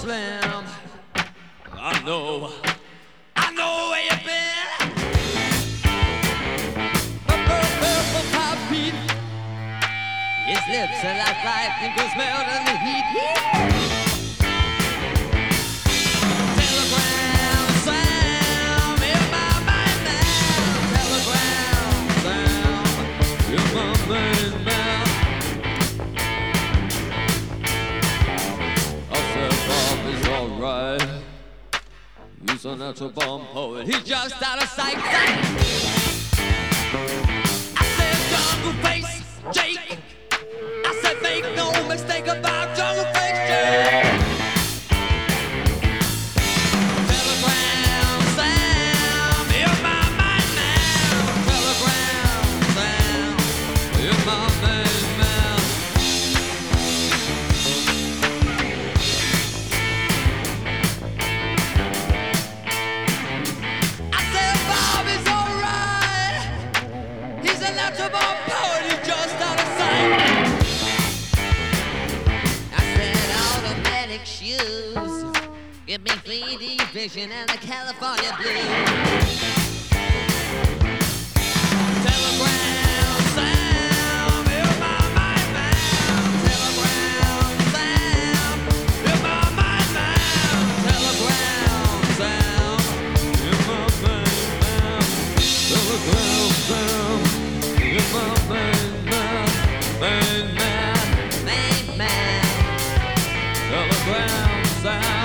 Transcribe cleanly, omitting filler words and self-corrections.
Slim. I know where you've been. Purple pop beat. His lips are like lightning, goes melting the heat. Telegram Sam, in my mind now. Telegram Sam, in my mind now. I said Bob is alright. He's a natural bomb poet. He's just out of sight. I said jungle face, Jake. I said make no mistake about jungle face, Jake. Telegram Sam, in my mind now. Telegram Sam, in my mind now. I said Bob is alright. He's a natural born poet. He's just out of sight. Shoes, give me 3D vision and the California blues. Telegram Sam, in my mind now. Telegram Sam, in my mind now. Telegram Sam, in my mind now. Telegram Sam, in my mind now. Mind man, mind man. Telegram Sam.